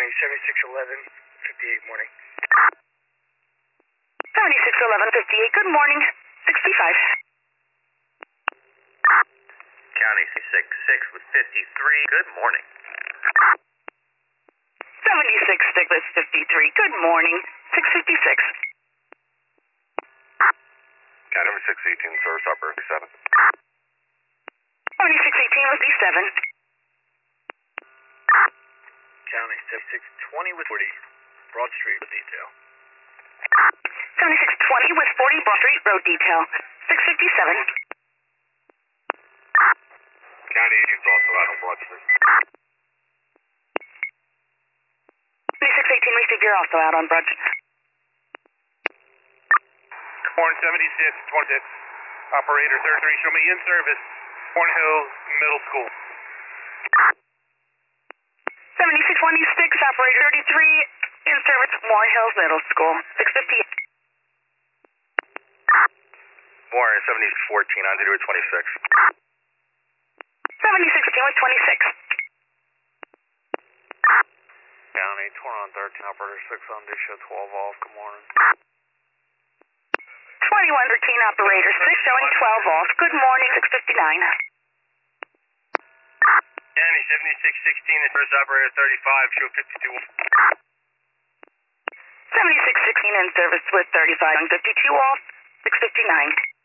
County 7611, 58 morning. 7611, 58, good morning. 65. County 66 with 53, good morning. 76 with 53, good morning. 656. County 618, service operator 7. 7618 with B7. County 7620 with 40, Broad Street with detail. 7620 with 40 Broad Street, road detail. 657. County agents also out on Broad Street. 7618, receive, you're also out on Broad Street. Horn 76, 26. Operator 33, show me in service. Horn Hills Middle School. 7626, operator 33, in service, Warren Hills Middle School. 658. Warren 7014 on 026. 7618 with 26. County 20 on 13, operator 6 on Disha 12 off, good morning. 2113, operator 6, showing 12 off. Good morning, 659. County 7616 is first operator 35, show 52. 7616 in service with 35 and 52 off, 659.